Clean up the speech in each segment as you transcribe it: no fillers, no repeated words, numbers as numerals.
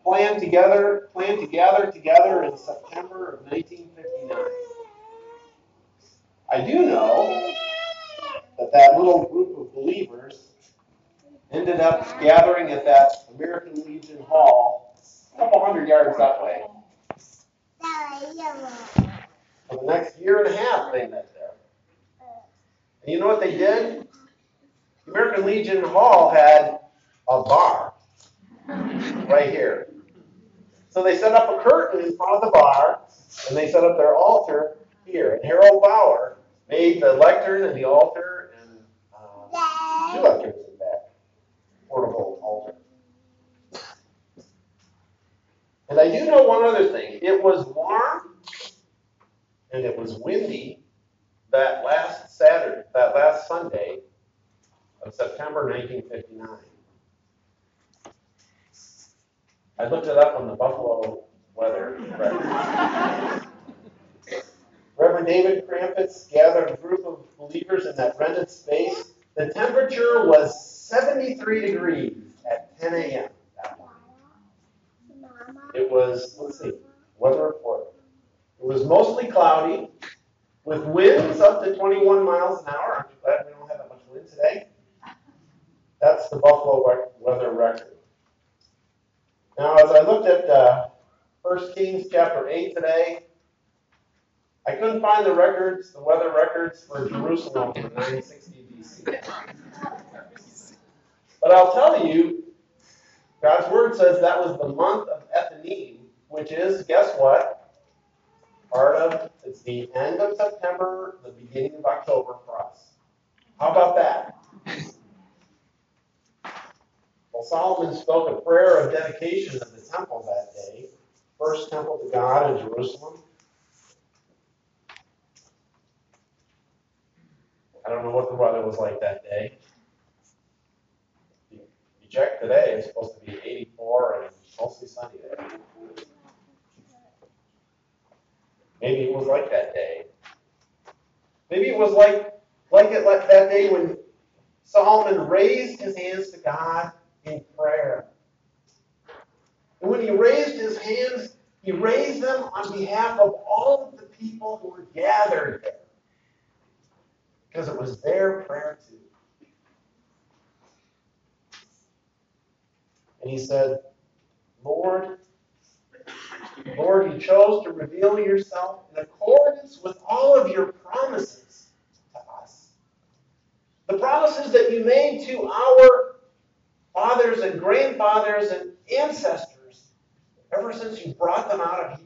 planned to gather together in September of 1959. I do know that little group of believers ended up gathering at that American Legion Hall a couple hundred yards that way. For the next year and a half, they met there. And you know what they did? The American Legion Hall had a bar right here. So they set up a curtain in front of the bar, and they set up their altar here. And Harold Bauer made the lectern and the altar, and two lecterns in back, portable altar. And I do know one other thing. It was warm and it was windy that last Sunday of September 1959. I looked it up on the Buffalo weather record. Reverend David Krampus gathered a group of believers in that rented space. The temperature was 73 degrees at 10 a.m. that morning. It was, weather report. It was mostly cloudy, with winds up to 21 miles an hour. I'm glad we don't have that much wind today. That's the Buffalo weather record. Now, as I looked at 1 Kings chapter 8 today, I couldn't find the weather records for Jerusalem in 960 BC. But I'll tell you, God's word says that was the month of Ethanim, which is, guess what? It's the end of September, the beginning of October for us. How about that? Well, Solomon spoke a prayer of dedication of the temple that day, first temple to God in Jerusalem. I don't know what the weather was like that day. You check today, it's supposed to be 84 and mostly sunny there. Maybe it was like that day. Maybe it was like that day when Solomon raised his hands to God in prayer. And when he raised his hands, he raised them on behalf of all of the people who were gathered there. Because it was their prayer too. And he said, Lord, you chose to reveal yourself in accordance with all of your promises to us. The promises that you made to our fathers and grandfathers and ancestors ever since you brought them out of Egypt.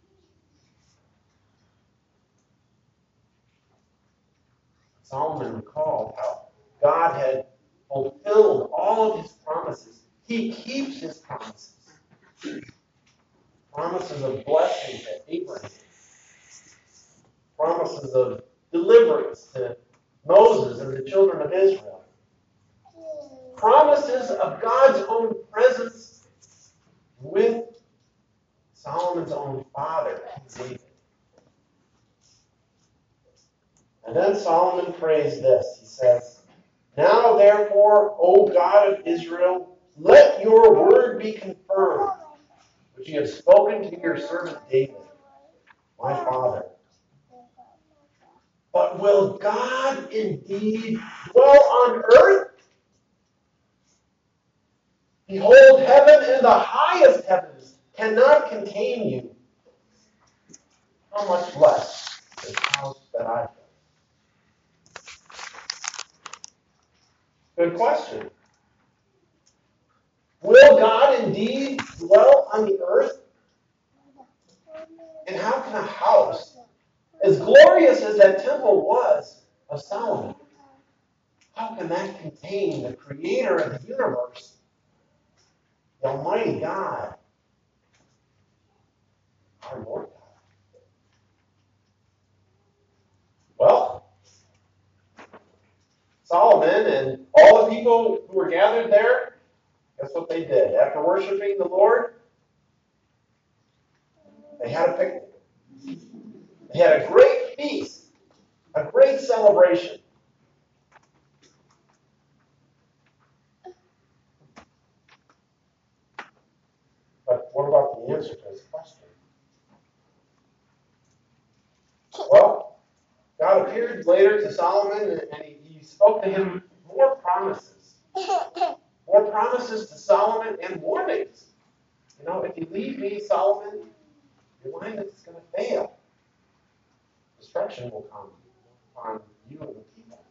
Solomon recalled how God had fulfilled all of his promises. He keeps his promises. Promises of blessing to Abraham. Promises of deliverance to Moses and the children of Israel. Promises of God's own presence with Solomon's own father, David. And then Solomon prays this. He says, Now therefore, O God of Israel, let your word be confirmed, which you have spoken to your servant David, my father. But will God indeed dwell on earth? Behold, heaven and the highest heavens cannot contain you. How much less this house that I built? Good question. Will God indeed dwell on the earth? And how can a house, as glorious as that temple was of Solomon, how can that contain the creator of the universe, the Almighty God, our Lord God? Well, Solomon and all the people who were gathered there, guess what they did? After worshiping the Lord, they had a picnic. They had a great feast, a great celebration. But about the answer to his question? Well, God appeared later to Solomon, and he spoke to him more promises. More promises to Solomon and warnings. If you leave me, Solomon, your line is going to fail. Destruction will come upon you and the people.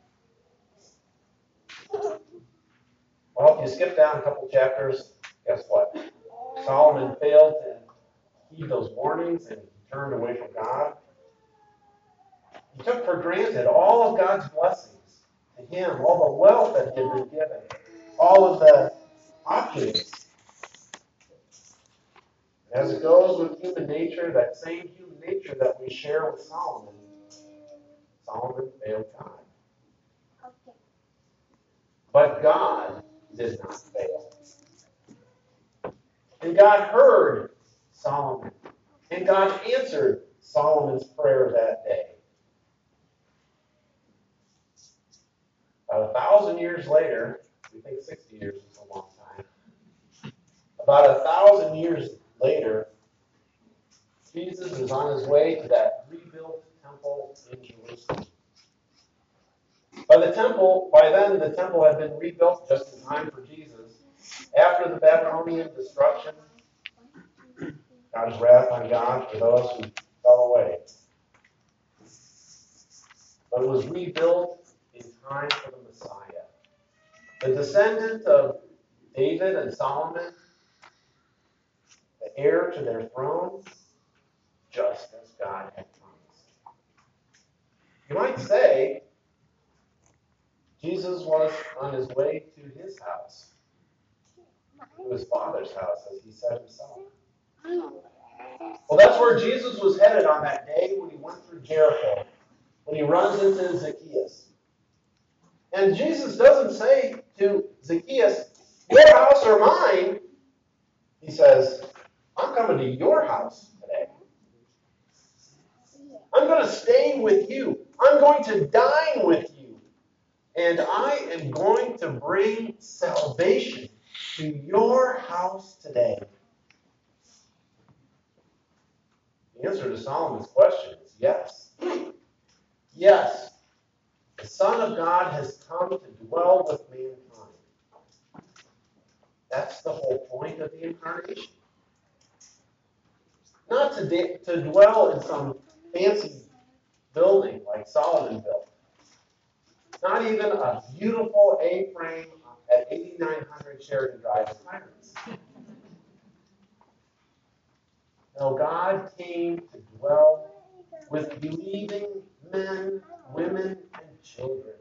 Well, if you skip down a couple chapters, guess what? Solomon failed to heed those warnings and he turned away from God. He took for granted all of God's blessings to him, all the wealth that he had been given, all of the opulence. As it goes with human nature, that same human nature that we share with Solomon failed God. But God did not fail. And God heard Solomon. And God answered Solomon's prayer that day. About 1,000 years later, we think 60 years is a long time. About 1,000 years later, Jesus is on his way to that rebuilt temple in Jerusalem. By then the temple had been rebuilt just in time for Jesus. After the Babylonian destruction, God's wrath on God for those who fell away. But it was rebuilt in time for the Messiah. The descendant of David and Solomon, the heir to their throne, just as God had promised. You might say, Jesus was on his way to his house, to his Father's house, as he said himself. Well, that's where Jesus was headed on that day when he went through Jericho, when he runs into Zacchaeus. And Jesus doesn't say to Zacchaeus, your house or mine. He says, I'm coming to your house today. I'm going to stay with you. I'm going to dine with you. And I am going to bring salvation to your house today. The answer to Solomon's question is yes. Yes. The Son of God has come to dwell with mankind. That's the whole point of the incarnation. Not to dwell in some fancy building like Solomon built. Not even a beautiful A-frame at 8900 Sheridan Drive in Pirates. No, God came to dwell with believing men, women, and children.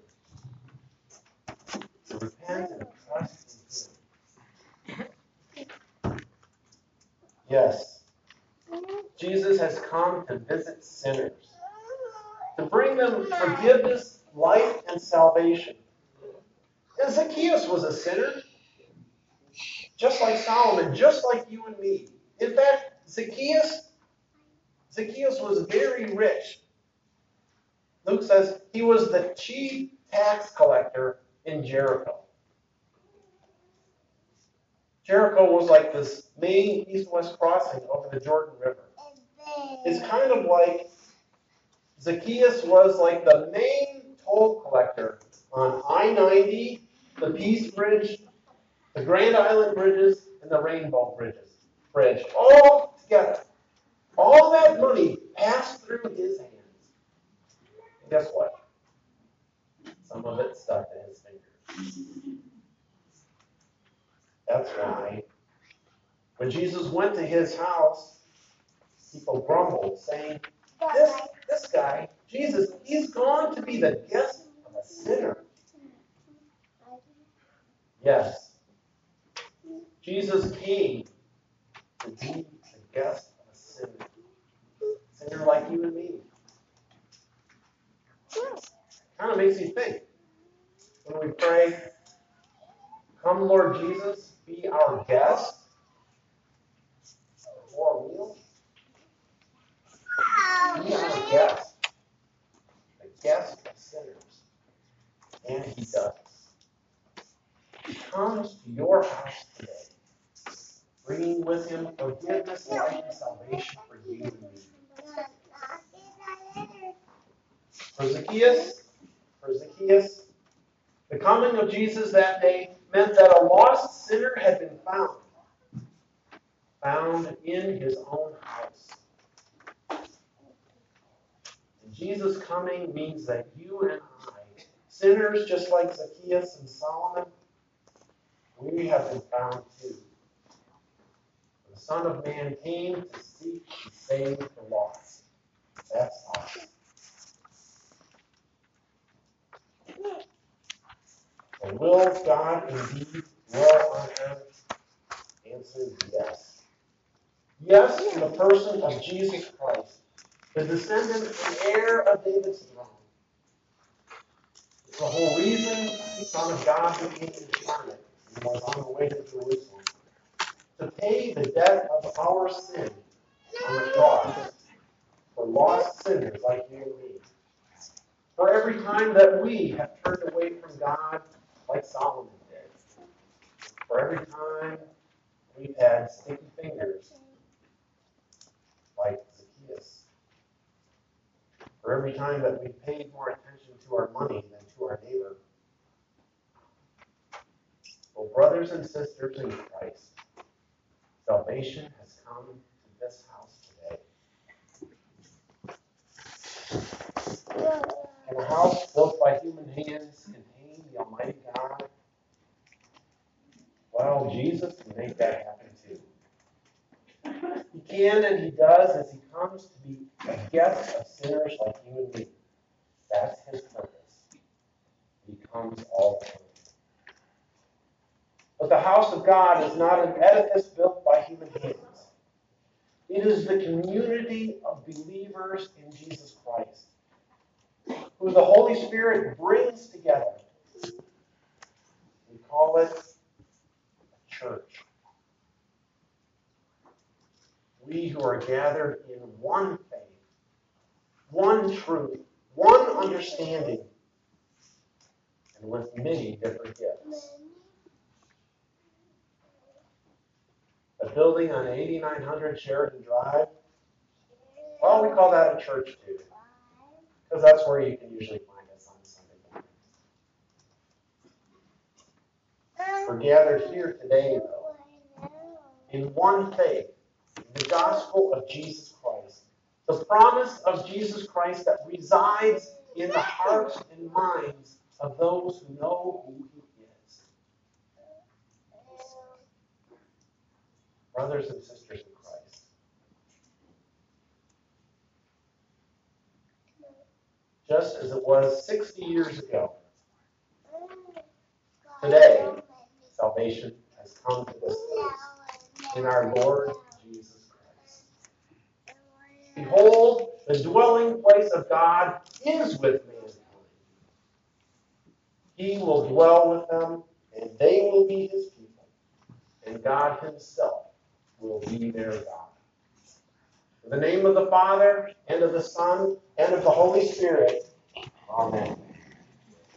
To repent and trust in him. Yes, Jesus has come to visit sinners, to bring them forgiveness, life, and salvation. And Zacchaeus was a sinner, just like Solomon, just like you and me. In fact, Zacchaeus was very rich. Luke says he was the chief tax collector in Jericho. Jericho was like this main east-west crossing over the Jordan River. It's kind of like Zacchaeus was like the main toll collector on I-90, the Peace Bridge, the Grand Island Bridges, and the Rainbow Bridge, all together. All that money passed through his hands. And guess what? Some of it stuck to his fingers. That's why when Jesus went to his house, people grumbled, saying, this guy, Jesus, he's gone to be the guest of a sinner. Yes, Jesus came to be the guest of a sinner. Sinner like you and me. Kind of makes you think. When we pray, come Lord Jesus, be our guest for a meal. Be our guest. The guest of sinners. And he does. He comes to your house today, bringing with promise him forgiveness, life, and salvation for you and me. For Zacchaeus, the coming of Jesus that day meant that a lost sinner had been found in his own house. And Jesus' coming means that you and I, sinners just like Zacchaeus and Solomon, we have been found too. The Son of Man came to seek and save the lost. That's us. So will God indeed dwell on earth? Answer, yes. Yes, in the person of Jesus Christ, the descendant and heir of David's throne. It's the whole reason the Son of God became incarnate and was on the way to Jerusalem, to pay the debt of our sin on the cross for lost sinners like you and me. For every time that we have turned away from God like Solomon did. For every time we've had sticky fingers like Zacchaeus. For every time that we've paid more attention to our money than to our neighbor. Well, brothers and sisters in Christ, salvation has come to this house today. In a house built by human hands contain the Almighty God. Well, Jesus can make that happen too. He can and he does as he comes to be a guest of sinners like you and me. That's his purpose. He comes all the time. But the house of God is not an edifice built by human hands. It is the community of believers in Jesus Christ, who the Holy Spirit brings together. We call it a church. We who are gathered in one faith, one truth, one understanding, and with many different gifts. A building on 8900 Sheridan Drive, well, we call that a church too, because that's where you can usually find us on Sunday mornings. We're gathered here today, though, in one faith, in the gospel of Jesus Christ, the promise of Jesus Christ that resides in the hearts and minds of those who know who he is. Brothers and sisters in Christ, just as it was 60 years ago, today, salvation has come to this place in our Lord Jesus Christ. Behold, the dwelling place of God is with mankind. He will dwell with them, and they will be his people, and God himself will be their God. In the name of the Father, and of the Son, and of the Holy Spirit, amen.